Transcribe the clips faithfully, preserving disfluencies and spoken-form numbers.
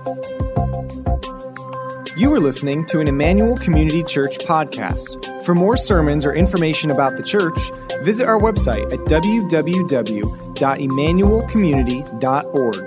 You are listening to an Emmanuel Community Church podcast. For more sermons or information about the church, visit our website at w w w dot emmanuel community dot org.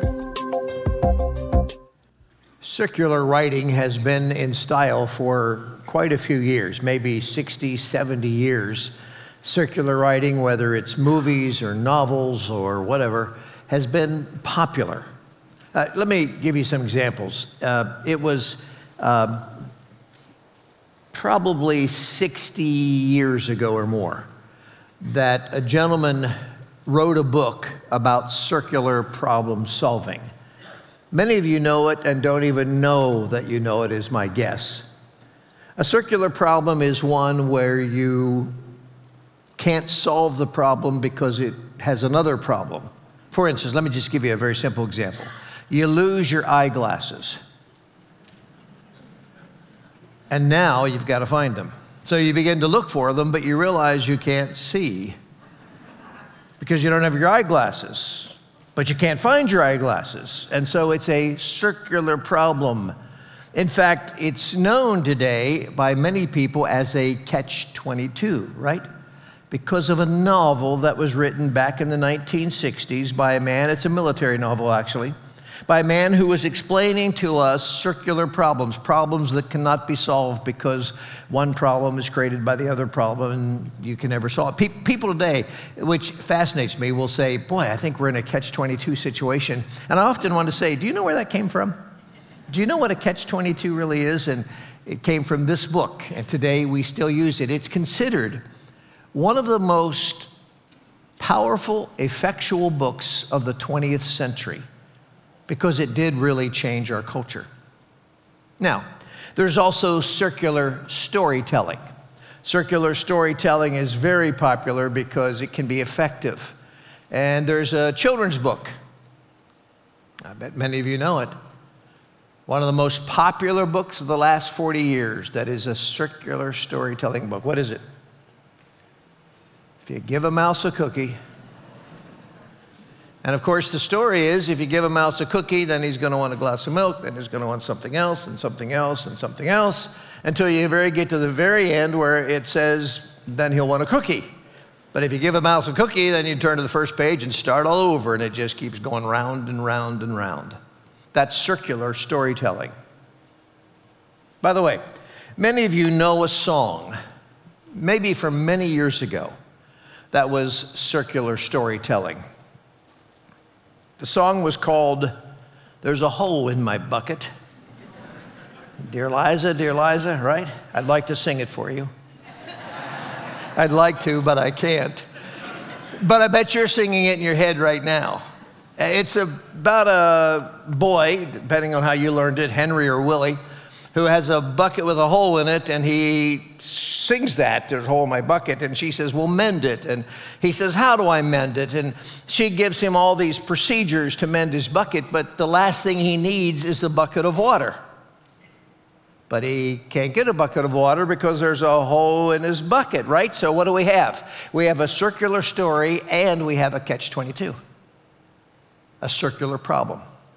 Circular writing has been in style for quite a few years, maybe sixty, seventy years. Circular writing, whether it's movies or novels or whatever, has been popular. Uh, let me give you some examples. Uh, it was uh, probably sixty years ago or more that a gentleman wrote a book about circular problem solving. Many of you know it and don't even know that you know it, is my guess. A circular problem is one where you can't solve the problem because it has another problem. For instance, let me just give you a very simple example. You lose your eyeglasses. And now you've got to find them. So you begin to look for them, but you realize you can't see because you don't have your eyeglasses. But you can't find your eyeglasses. And so it's a circular problem. In fact, it's known today by many people as a catch twenty-two, right? Because of a novel that was written back in the nineteen sixties by a man, it's a military novel actually, by a man who was explaining to us circular problems, problems that cannot be solved because one problem is created by the other problem and you can never solve it. Pe- people today, which fascinates me, will say, boy, I think we're in a catch twenty-two situation. And I often want to say, do you know where that came from? Do you know what a catch twenty-two really is? And it came from this book, and today we still use it. It's considered one of the most powerful, effectual books of the twentieth century because it did really change our culture. Now, there's also circular storytelling. Circular storytelling is very popular because it can be effective. And there's a children's book. I bet many of you know it. One of the most popular books of the last forty years that is a circular storytelling book. What is it? If you give a mouse a cookie, and of course the story is if you give a mouse a cookie, then he's going to want a glass of milk, then he's going to want something else and something else and something else until you very get to the very end where it says then he'll want a cookie. But if you give a mouse a cookie, then you turn to the first page and start all over, and it just keeps going round and round and round. That's circular storytelling. By the way, many of you know a song, maybe from many years ago, that was circular storytelling. The song was called, There's a Hole in My Bucket. Dear Liza, dear Liza, right? I'd like to sing it for you. I'd like to, but I can't. But I bet you're singing it in your head right now. It's about a boy, depending on how you learned it, Henry or Willie, who has a bucket with a hole in it, and he sings that, there's a hole in my bucket, and she says, well, mend it. And he says, how do I mend it? And she gives him all these procedures to mend his bucket, but the last thing he needs is a bucket of water. But he can't get a bucket of water because there's a hole in his bucket, right? So what do we have? We have a circular story, and we have a catch twenty-two, a circular problem.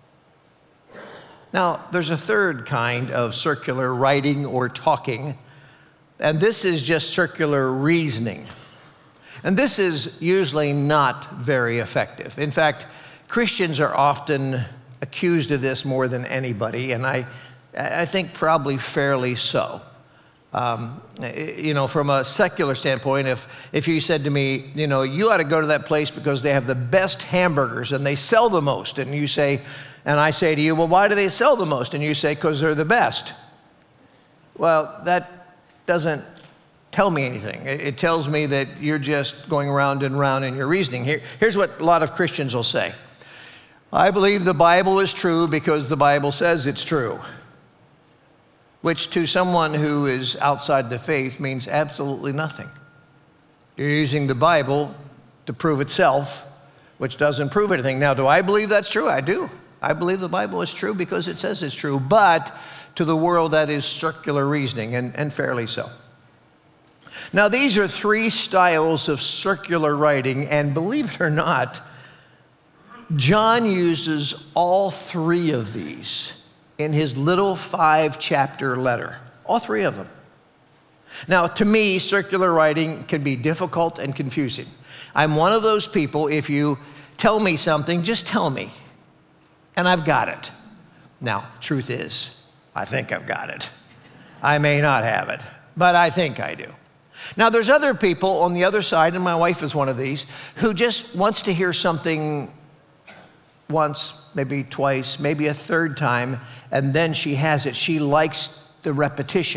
Now, there's a third kind of circular writing or talking, and this is just circular reasoning. And this is usually not very effective. In fact, Christians are often accused of this more than anybody, and I, I think probably fairly so. Um, you know, from a secular standpoint, if, if you said to me, you know, you ought to go to that place because they have the best hamburgers and they sell the most, and you say, and I say to you, well, why do they sell the most? And you say, because they're the best. Well, that doesn't tell me anything. It tells me that you're just going round and round in your reasoning. Here, here's what a lot of Christians will say. I believe the Bible is true because the Bible says it's true, which to someone who is outside the faith means absolutely nothing. You're using the Bible to prove itself, which doesn't prove anything. Now, do I believe that's true? I do. I believe the Bible is true because it says it's true, but to the world that is circular reasoning, and, and fairly so. Now, these are three styles of circular writing, and believe it or not, John uses all three of these in his little five-chapter letter, all three of them. Now, to me, circular writing can be difficult and confusing. I'm one of those people, if you tell me something, just tell me, and I've got it. Now, the truth is, I think I've got it. I may not have it, but I think I do. Now, there's other people on the other side, and my wife is one of these, who just wants to hear something once, maybe twice, maybe a third time, and then she has it. She likes the repetition.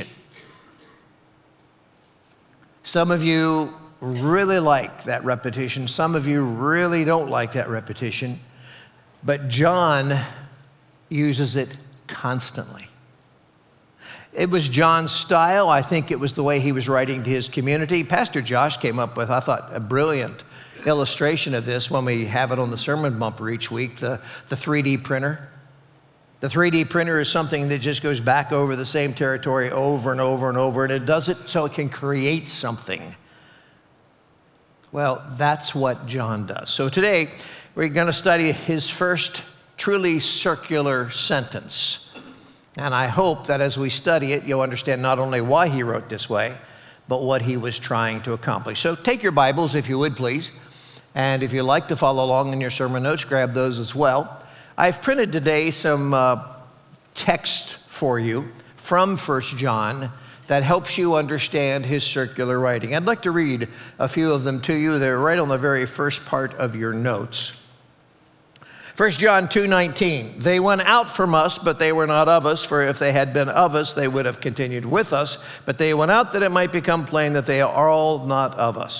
Some of you really like that repetition. Some of you really don't like that repetition. But John uses it constantly. It was John's style. I think it was the way he was writing to his community. Pastor Josh came up with, I thought, a brilliant illustration of this when we have it on the sermon bumper each week, the, the three D printer. The three D printer is something that just goes back over the same territory over and over and over, and it does it so it can create something. Well, that's what John does. So today, we're going to study his first truly circular sentence. And I hope that as we study it, you'll understand not only why he wrote this way, but what he was trying to accomplish. So take your Bibles, if you would, please. And if you'd like to follow along in your sermon notes, grab those as well. I've printed today some uh, text for you from First John that helps you understand his circular writing. I'd like to read a few of them to you. They're right on the very first part of your notes. First John two nineteen, they went out from us, but they were not of us, for if they had been of us, they would have continued with us. But they went out that it might become plain that they are all not of us.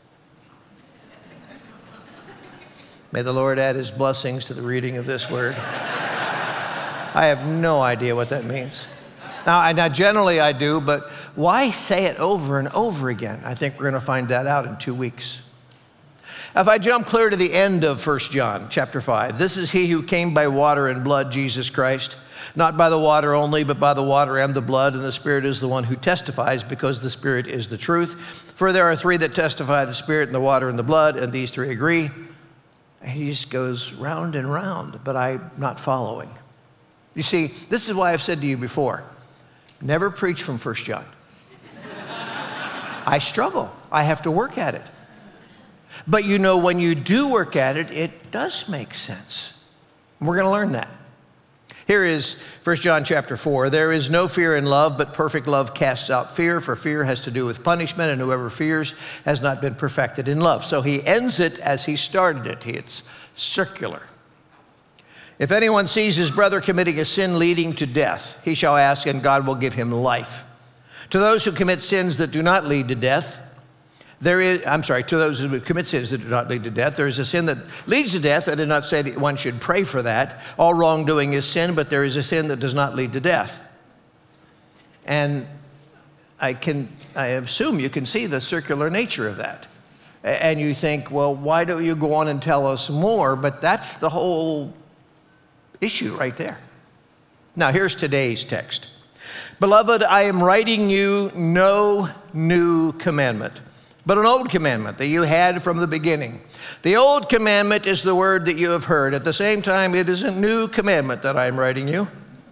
May the Lord add his blessings to the reading of this word. I have no idea what that means. Now, I, now, generally I do, but why say it over and over again? I think we're going to find that out in two weeks. If I jump clear to the end of First John chapter five, this is he who came by water and blood, Jesus Christ, not by the water only, but by the water and the blood, and the Spirit is the one who testifies, because the Spirit is the truth. For there are three that testify, the Spirit and the water and the blood, and these three agree. And he just goes round and round, but I'm not following. You see, this is why I've said to you before, never preach from First John. I struggle. I have to work at it. But you know, when you do work at it, it does make sense. We're going to learn that. Here is First John chapter four. There is no fear in love, but perfect love casts out fear, for fear has to do with punishment, and whoever fears has not been perfected in love. So he ends it as he started it. It's circular. If anyone sees his brother committing a sin leading to death, he shall ask, and God will give him life. To those who commit sins that do not lead to death, There is, I'm sorry, to those who commit sins that do not lead to death, there is a sin that leads to death. I did not say that one should pray for that. All wrongdoing is sin, but there is a sin that does not lead to death. And I can, I assume you can see the circular nature of that. And you think, well, why don't you go on and tell us more? But that's the whole issue right there. Now, here's today's text. Beloved, I am writing you no new commandment, but an old commandment that you had from the beginning. The old commandment is the word that you have heard. At the same time, it is a new commandment that I am writing you.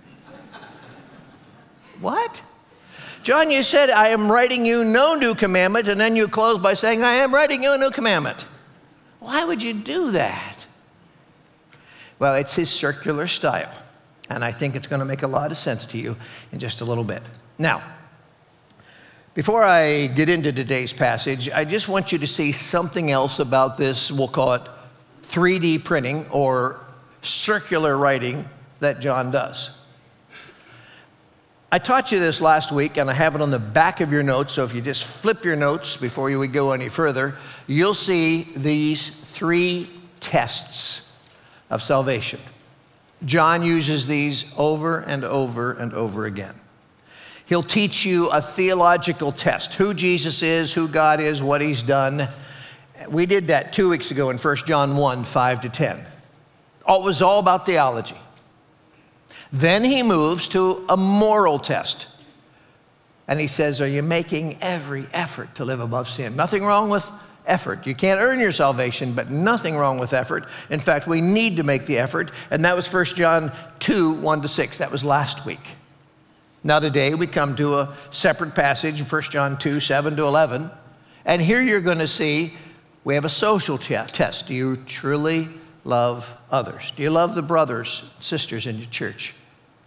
What? John, you said, I am writing you no new commandment, and then you close by saying, I am writing you a new commandment. Why would you do that? Well, it's his circular style, and I think it's going to make a lot of sense to you in just a little bit. Now, before I get into today's passage, I just want you to see something else about this, we'll call it three D printing or circular writing that John does. I taught you this last week, and I have it on the back of your notes, so if you just flip your notes before you go any further, you'll see these three tests of salvation. John uses these over and over and over again. He'll teach you a theological test, who Jesus is, who God is, what he's done. We did that two weeks ago in First John one, five to ten. It was all about theology. Then he moves to a moral test. And he says, are you making every effort to live above sin? Nothing wrong with effort. You can't earn your salvation, but nothing wrong with effort. In fact, we need to make the effort, and that was First John two, one to six. That was last week. Now today we come to a separate passage in First John two, seven to eleven, and here you're going to see we have a social test. Do you truly love others? Do you love the brothers, sisters in your church?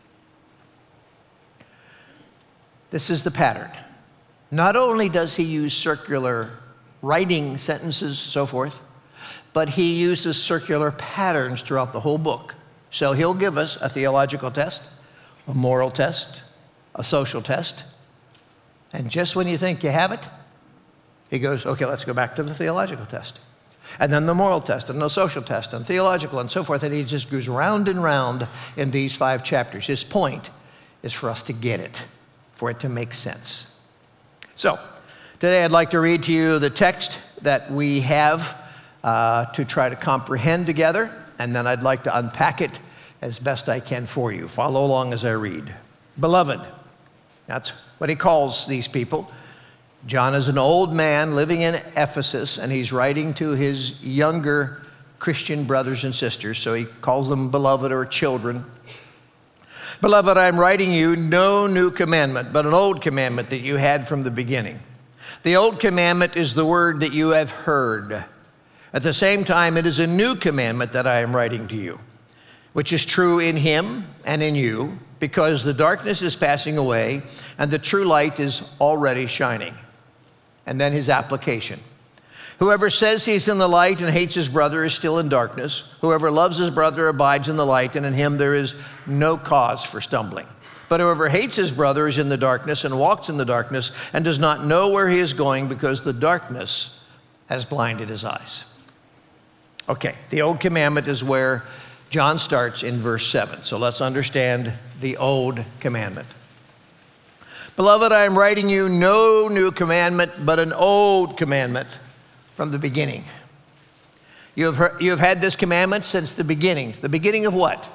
This is the pattern. Not only does he use circular writing sentences, so forth, but he uses circular patterns throughout the whole book. So he'll give us a theological test, a moral test, a social test, and just when you think you have it, he goes, okay, let's go back to the theological test. And then the moral test, and the social test, and theological, and so forth, and he just goes round and round in these five chapters. His point is for us to get it, for it to make sense. So, today I'd like to read to you the text that we have uh, to try to comprehend together, and then I'd like to unpack it as best I can for you. Follow along as I read. Beloved, that's what he calls these people. John is an old man living in Ephesus, and he's writing to his younger Christian brothers and sisters, so he calls them beloved or children. Beloved, I am writing you no new commandment, but an old commandment that you had from the beginning. The old commandment is the word that you have heard. At the same time, it is a new commandment that I am writing to you, which is true in him and in you, because the darkness is passing away and the true light is already shining. And then his application. Whoever says he's in the light and hates his brother is still in darkness. Whoever loves his brother abides in the light, and in him there is no cause for stumbling. But whoever hates his brother is in the darkness and walks in the darkness and does not know where he is going because the darkness has blinded his eyes. Okay, the old commandment is where John starts in verse seven. So let's understand the old commandment. Beloved, I am writing you no new commandment, but an old commandment from the beginning. You have, heard, you have had this commandment since the beginning. The beginning of what?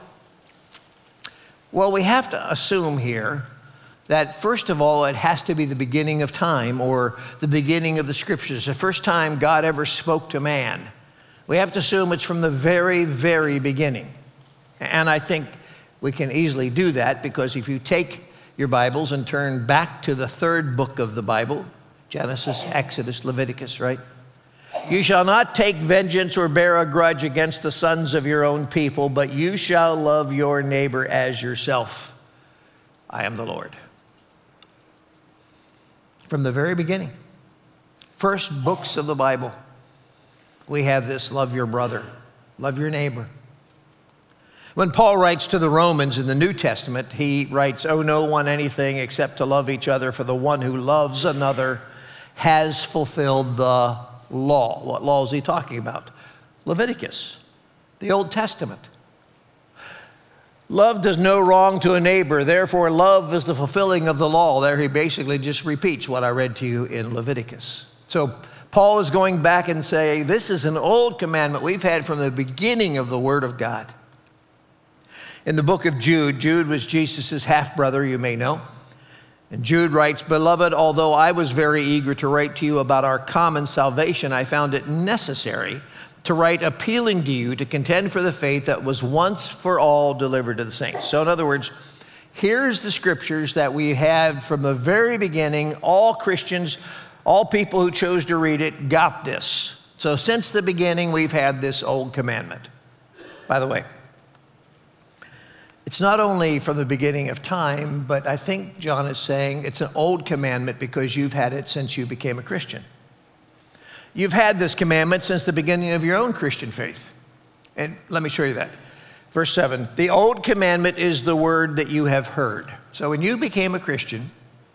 Well, we have to assume here that, first of all, it has to be the beginning of time or the beginning of the scriptures, the first time God ever spoke to man. We have to assume it's from the very, very beginning. And I think we can easily do that because if you take your Bibles and turn back to the third book of the Bible, Genesis, Exodus, Leviticus, right? You shall not take vengeance or bear a grudge against the sons of your own people, but you shall love your neighbor as yourself. I am the Lord. From the very beginning, first books of the Bible, we have this: love your brother, love your neighbor. When Paul writes to the Romans in the New Testament, he writes, owe no one anything except to love each other, for the one who loves another has fulfilled the law. What law is he talking about? Leviticus, the Old Testament. Love does no wrong to a neighbor, therefore love is the fulfilling of the law. There he basically just repeats what I read to you in Leviticus. So Paul is going back and saying, this is an old commandment we've had from the beginning of the Word of God. In the book of Jude, Jude was Jesus' half-brother, you may know. And Jude writes, Beloved, although I was very eager to write to you about our common salvation, I found it necessary to write appealing to you to contend for the faith that was once for all delivered to the saints. So in other words, here's the scriptures that we had from the very beginning. All Christians, all people who chose to read it got this. So since the beginning, we've had this old commandment. By the way, it's not only from the beginning of time, but I think John is saying it's an old commandment because you've had it since you became a Christian. You've had this commandment since the beginning of your own Christian faith. And let me show you that. Verse seven, the old commandment is the word that you have heard. So when you became a Christian,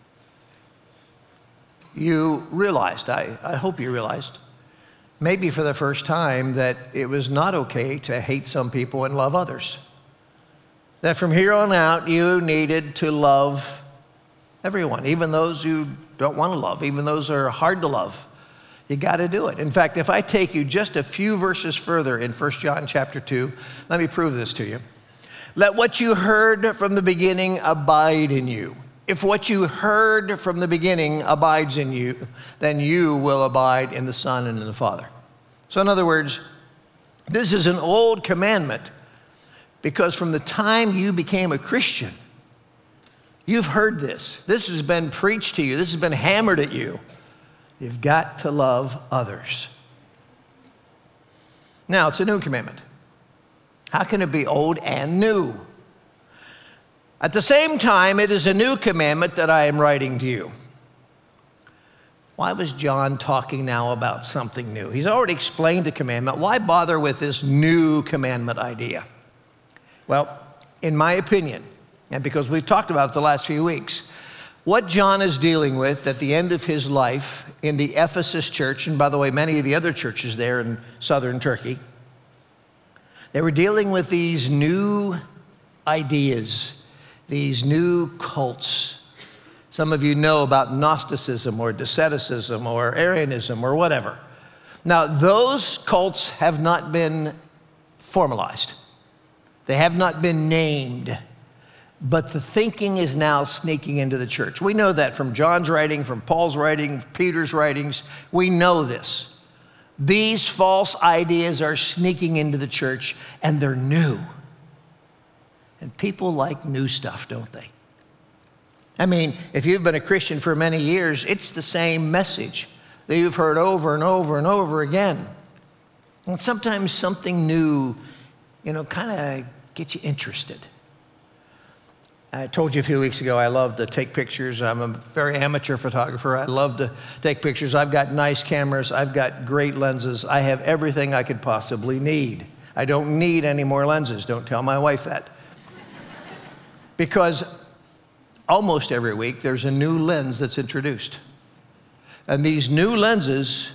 you realized, I, I hope you realized, maybe for the first time, that it was not okay to hate some people and love others. That from here on out, you needed to love everyone, even those you don't want to love, even those who are hard to love. You got to do it. In fact, if I take you just a few verses further in First John chapter two, let me prove this to you. Let what you heard from the beginning abide in you. If what you heard from the beginning abides in you, then you will abide in the Son and in the Father. So in other words, this is an old commandment because from the time you became a Christian, you've heard this. This has been preached to you. This has been hammered at you. You've got to love others. Now, it's a new commandment. How can it be old and new? At the same time, it is a new commandment that I am writing to you. Why was John talking now about something new? He's already explained the commandment. Why bother with this new commandment idea? Well, in my opinion, and because we've talked about it the last few weeks, what John is dealing with at the end of his life in the Ephesus church, and by the way, many of the other churches there in southern Turkey, they were dealing with these new ideas, these new cults. Some of you know about Gnosticism or Doceticism or Arianism or whatever. Now, those cults have not been formalized. They have not been named, but the thinking is now sneaking into the church. We know that from John's writing, from Paul's writing, Peter's writings. We know this. These false ideas are sneaking into the church, and they're new. And people like new stuff, don't they? I mean, if you've been a Christian for many years, it's the same message that you've heard over and over and over again. And sometimes something new, you know, kind of gets you interested. I told you a few weeks ago I love to take pictures. I'm a very amateur photographer. I love to take pictures. I've got nice cameras. I've got great lenses. I have everything I could possibly need. I don't need any more lenses. Don't tell my wife that. Because almost every week there's a new lens that's introduced. And these new lenses,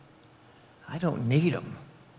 I don't need them.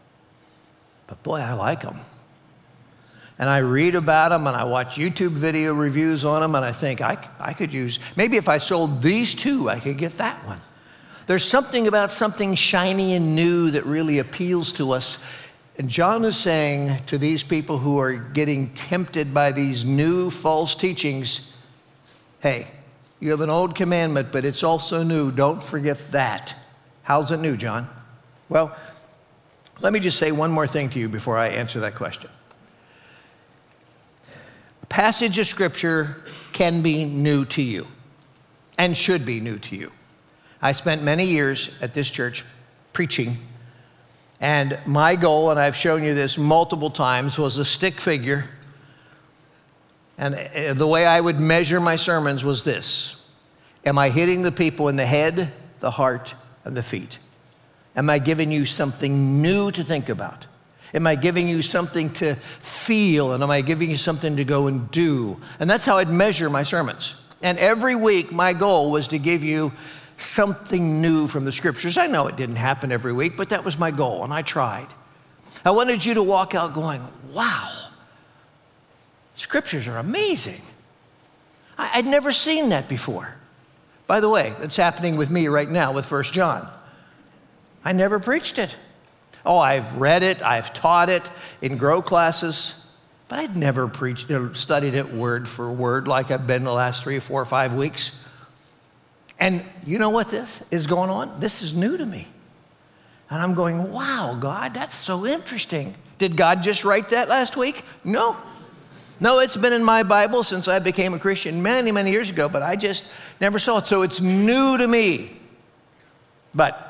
But boy, I like them. And I read about them, and I watch YouTube video reviews on them, and I think, I, I could use, maybe if I sold these two, I could get that one. There's something about something shiny and new that really appeals to us. And John is saying to these people who are getting tempted by these new false teachings, hey, you have an old commandment, but it's also new. Don't forget that. How's it new, John? Well, let me just say one more thing to you before I answer that question. Passage of Scripture can be new to you and should be new to you. I spent many years at this church preaching, and my goal, and I've shown you this multiple times, was a stick figure. And the way I would measure my sermons was this: am I hitting the people in the head, the heart, and the feet? Am I giving you something new to think about? Am I giving you something to feel? And am I giving you something to go and do? And that's how I'd measure my sermons. And every week, my goal was to give you something new from the Scriptures. I know it didn't happen every week, but that was my goal, and I tried. I wanted you to walk out going, wow, Scriptures are amazing. I, I'd never seen that before. By the way, it's happening with me right now with First John. I never preached it. Oh, I've read it, I've taught it in grow classes, but I'd never preached or studied it word for word like I've been the last three, four, five weeks. And you know what this is going on? This is new to me. And I'm going, wow, God, that's so interesting. Did God just write that last week? No. No, it's been in my Bible since I became a Christian many, many years ago, but I just never saw it. So it's new to me. But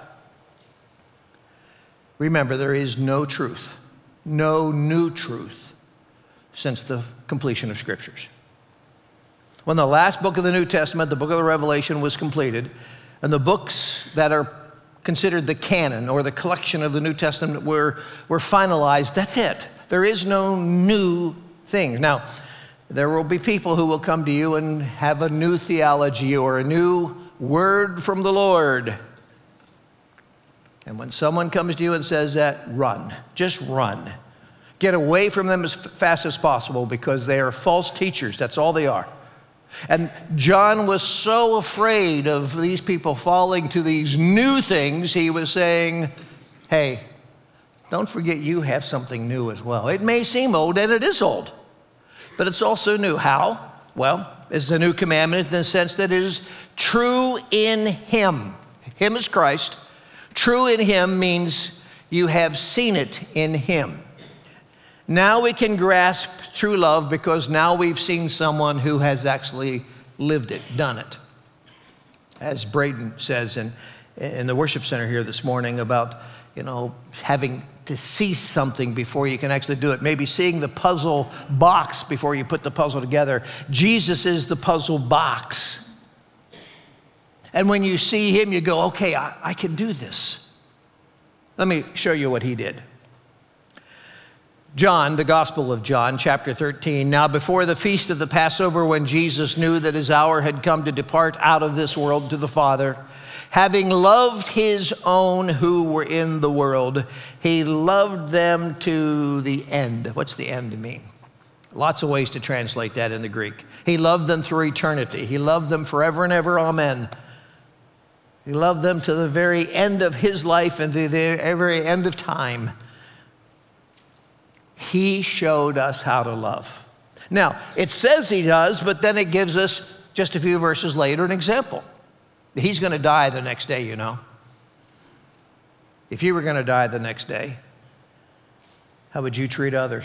remember, there is no truth, no new truth since the completion of Scriptures. When the last book of the New Testament, the book of the Revelation, was completed, and the books that are considered the canon or the collection of the New Testament were, were finalized, that's it. There is no new thing. Now, there will be people who will come to you and have a new theology or a new word from the Lord. And when someone comes to you and says that, run. Just run. Get away from them as fast as possible because they are false teachers. That's all they are. And John was so afraid of these people falling to these new things, he was saying, hey, don't forget you have something new as well. It may seem old, and it is old, but it's also new. How? Well, it's a new commandment in the sense that it is true in him. Him is Christ. True in him means you have seen it in him. Now we can grasp true love because now we've seen someone who has actually lived it, done it. As Braden says in, in the worship center here this morning about, you know, having to see something before you can actually do it. Maybe seeing the puzzle box before you put the puzzle together. Jesus is the puzzle box. And when you see him, you go, okay, I, I can do this. Let me show you what he did. John, the Gospel of John, chapter thirteen. Now before the feast of the Passover, when Jesus knew that his hour had come to depart out of this world to the Father, having loved his own who were in the world, he loved them to the end. What's the end mean? Lots of ways to translate that in the Greek. He loved them through eternity. He loved them forever and ever, amen. He loved them to the very end of his life and to the very end of time. He showed us how to love. Now, it says he does, but then it gives us, just a few verses later, an example. He's going to die the next day, you know. If you were going to die the next day, how would you treat others?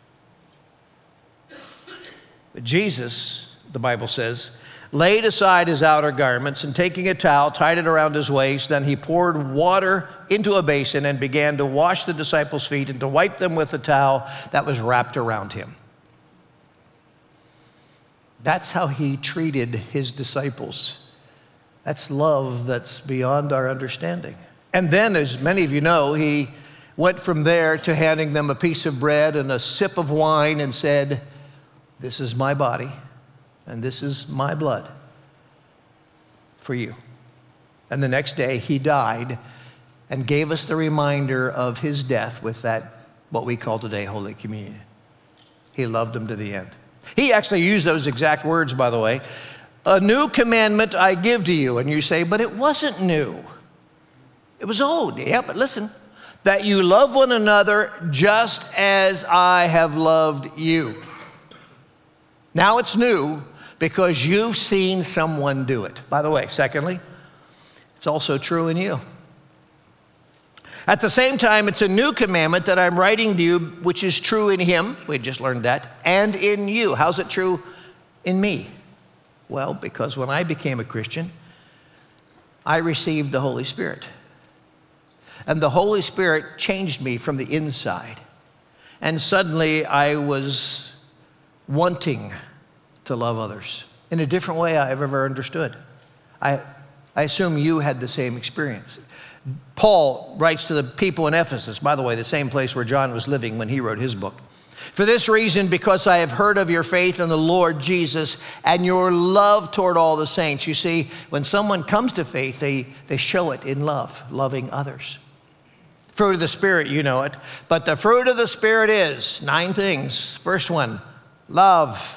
But Jesus, the Bible says, laid aside his outer garments and taking a towel, tied it around his waist. Then he poured water into a basin and began to wash the disciples' feet and to wipe them with a towel that was wrapped around him. That's how he treated his disciples. That's love that's beyond our understanding. And then, as many of you know, he went from there to handing them a piece of bread and a sip of wine and said, "This is my body. And this is my blood for you." And the next day he died and gave us the reminder of his death with that, what we call today, Holy Communion. He loved them to the end. He actually used those exact words, by the way. "A new commandment I give to you." And you say, but it wasn't new. It was old. Yeah, but listen, "that you love one another just as I have loved you." Now it's new because you've seen someone do it. By the way, secondly, it's also true in you. At the same time, it's a new commandment that I'm writing to you, which is true in him. We just learned that. And in you. How's it true in me? Well, because when I became a Christian, I received the Holy Spirit. And the Holy Spirit changed me from the inside. And suddenly I was wanting to love others in a different way I've ever understood. I, I assume you had the same experience. Paul writes to the people in Ephesus, by the way, the same place where John was living when he wrote his book. "For this reason, because I have heard of your faith in the Lord Jesus and your love toward all the saints." You see, when someone comes to faith, they, they show it in love, loving others. Fruit of the Spirit, you know it. But the fruit of the Spirit is nine things. First one, love.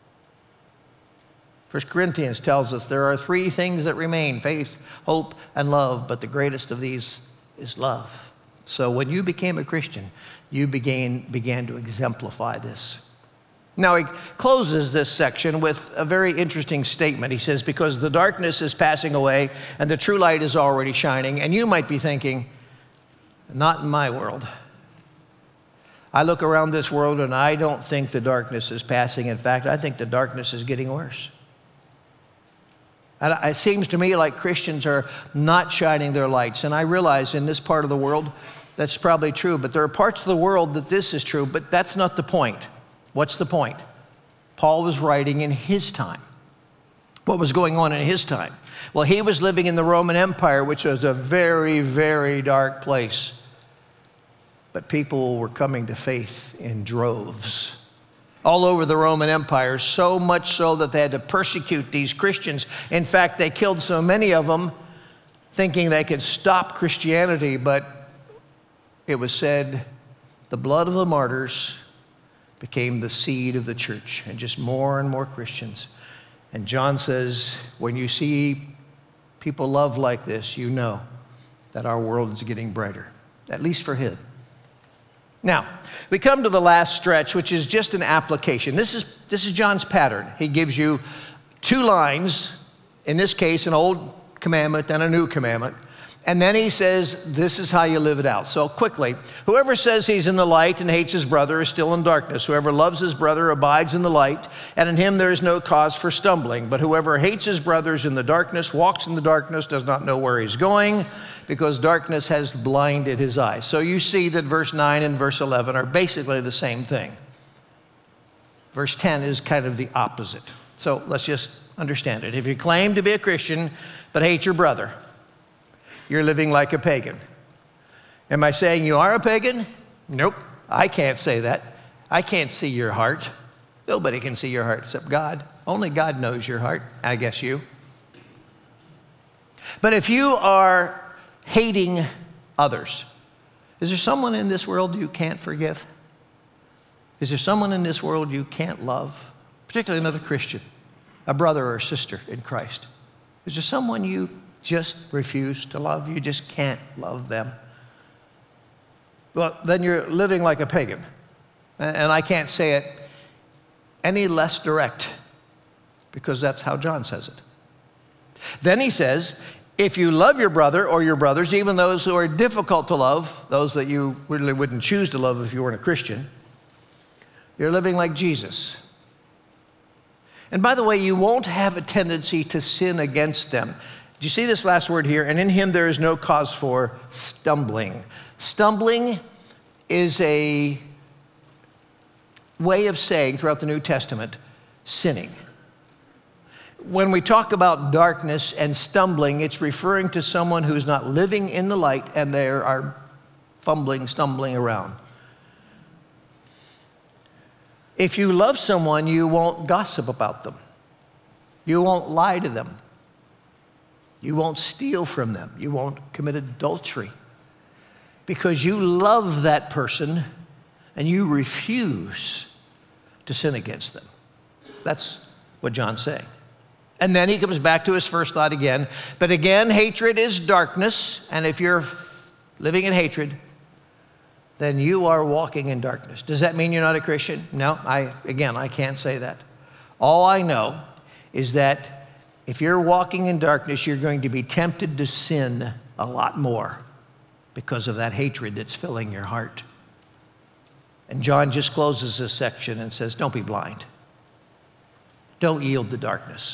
First Corinthians tells us there are three things that remain: faith, hope, and love. But the greatest of these is love. So when you became a Christian, you began, began to exemplify this. Now he closes this section with a very interesting statement. He says, "Because the darkness is passing away and the true light is already shining." And you might be thinking, not in my world. I look around this world and I don't think the darkness is passing. In fact, I think the darkness is getting worse. And it seems to me like Christians are not shining their lights. And I realize in this part of the world, that's probably true. But there are parts of the world that this is true. But that's not the point. What's the point? Paul was writing in his time. What was going on in his time? Well, he was living in the Roman Empire, which was a very, very dark place. But people were coming to faith in droves all over the Roman Empire, so much so that they had to persecute these Christians. In fact, they killed so many of them thinking they could stop Christianity, but it was said the blood of the martyrs became the seed of the church, and just more and more Christians. And John says, when you see people love like this, you know that our world is getting brighter, at least for him. Now, we come to the last stretch, which is just an application. This is, this is John's pattern. He gives you two lines, in this case, an old commandment and a new commandment. And then he says, this is how you live it out. So quickly, whoever says he's in the light and hates his brother is still in darkness. Whoever loves his brother abides in the light, and in him there is no cause for stumbling. But whoever hates his brother is in the darkness, walks in the darkness, does not know where he's going, because darkness has blinded his eyes. So you see that verse nine and verse eleven are basically the same thing. Verse ten is kind of the opposite. So let's just understand it. If you claim to be a Christian but hate your brother, you're living like a pagan. Am I saying you are a pagan? Nope, I can't say that. I can't see your heart. Nobody can see your heart except God. Only God knows your heart, I guess you. But if you are hating others, is there someone in this world you can't forgive? Is there someone in this world you can't love? Particularly another Christian, a brother or a sister in Christ. Is there someone you just refuse to love? You just can't love them. Well, then you're living like a pagan. And I can't say it any less direct, because that's how John says it. Then he says, if you love your brother or your brothers, even those who are difficult to love, those that you really wouldn't choose to love if you weren't a Christian, you're living like Jesus. And by the way, you won't have a tendency to sin against them. Do you see this last word here? And in him there is no cause for stumbling. Stumbling is a way of saying throughout the New Testament, sinning. When we talk about darkness and stumbling, it's referring to someone who's not living in the light and they are fumbling, stumbling around. If you love someone, you won't gossip about them. You won't lie to them. You won't steal from them. You won't commit adultery, because you love that person and you refuse to sin against them. That's what John's saying. And then he comes back to his first thought again. But again, hatred is darkness. And if you're living in hatred, then you are walking in darkness. Does that mean you're not a Christian? No, I, again, I can't say that. All I know is that if you're walking in darkness, you're going to be tempted to sin a lot more because of that hatred that's filling your heart. And John just closes this section and says, don't be blind. Don't yield to darkness.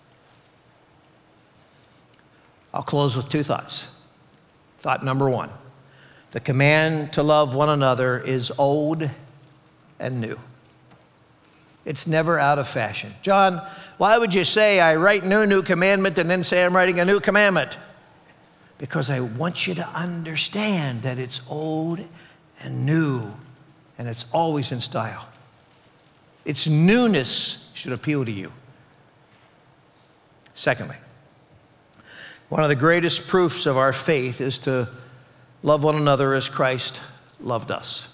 I'll close with two thoughts. Thought number one, the command to love one another is old and new. It's never out of fashion. John, why would you say I write new, new commandment and then say I'm writing a new commandment? Because I want you to understand that it's old and new, and it's always in style. Its newness should appeal to you. Secondly, one of the greatest proofs of our faith is to love one another as Christ loved us.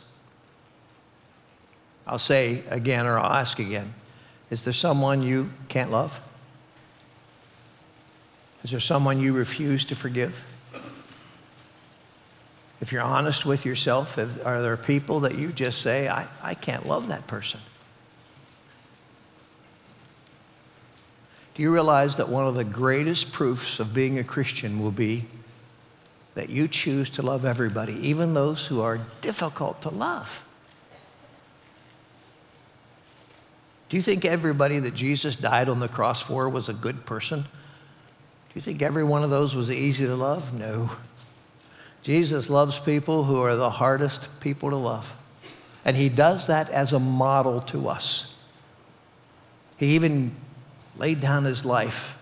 I'll say again, or I'll ask again, is there someone you can't love? Is there someone you refuse to forgive? If you're honest with yourself, are there people that you just say, I, I can't love that person? Do you realize that one of the greatest proofs of being a Christian will be that you choose to love everybody, even those who are difficult to love? Do you think everybody that Jesus died on the cross for was a good person? Do you think every one of those was easy to love? No. Jesus loves people who are the hardest people to love. And he does that as a model to us. He even laid down his life.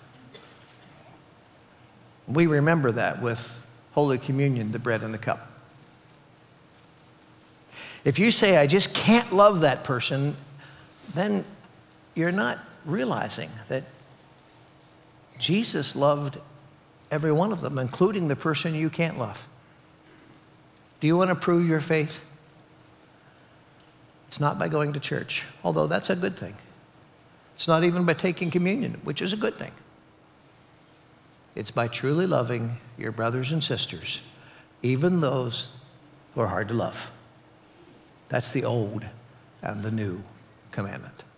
We remember that with Holy Communion, the bread and the cup. If you say, I just can't love that person, then you're not realizing that Jesus loved every one of them, including the person you can't love. Do you want to prove your faith? It's not by going to church, although that's a good thing. It's not even by taking communion, which is a good thing. It's by truly loving your brothers and sisters, even those who are hard to love. That's the old and the new commandment.